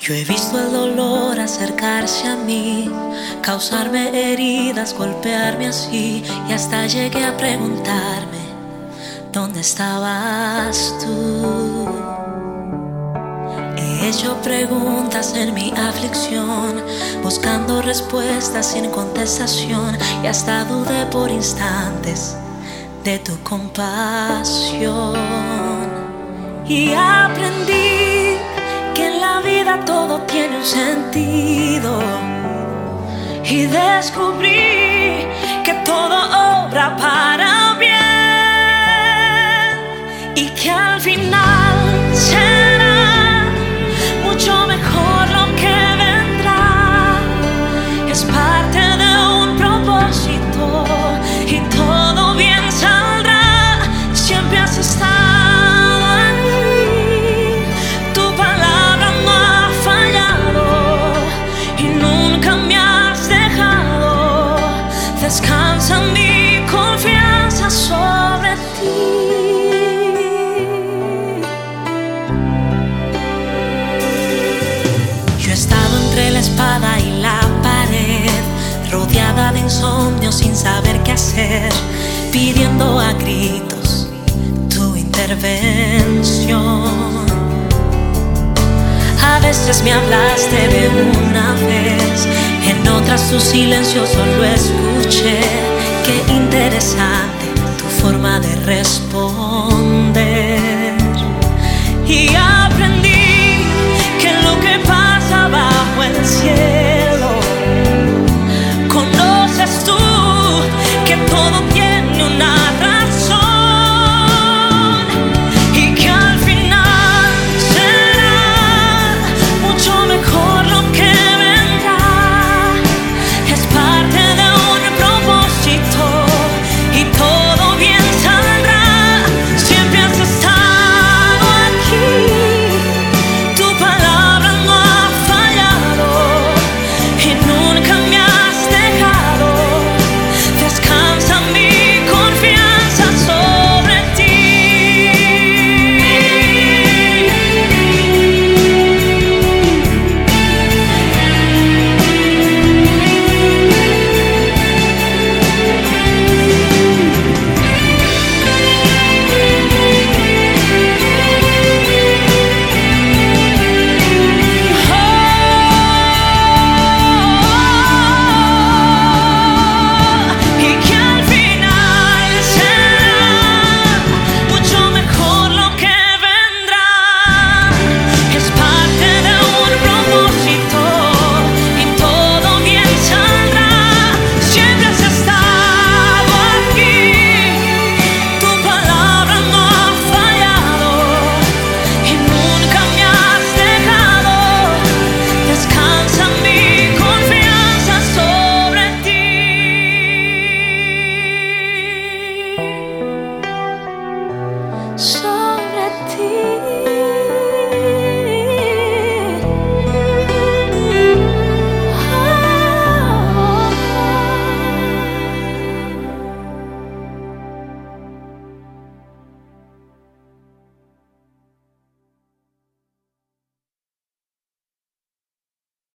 Yo he visto el dolor acercarse a mí, causarme heridas, golpearme así, y hasta llegué a preguntarme, ¿dónde estabas tú? He hecho preguntas en mi aflicción, buscando respuestas sin contestación, y hasta dudé por instantes de tu compasión. Y aprendí que en la vida todo tiene un sentido, y descubrí que todo obra para bien, y que al final será mucho mejor lo que vendrá. Es parte de un propósito y todo bien saldrá. Siempre has estado aquí, tu palabra no ha fallado y nunca me has dejado. Descansa mi confianza sobre ti. Yo he estado entre la espada y la pared, rodeada de insomnio sin saber qué hacer, pidiendo a gritos tu intervención. A veces me hablaste de una vez, en otras tu silencio solo escuché. Qué interesante tu forma de responder. Y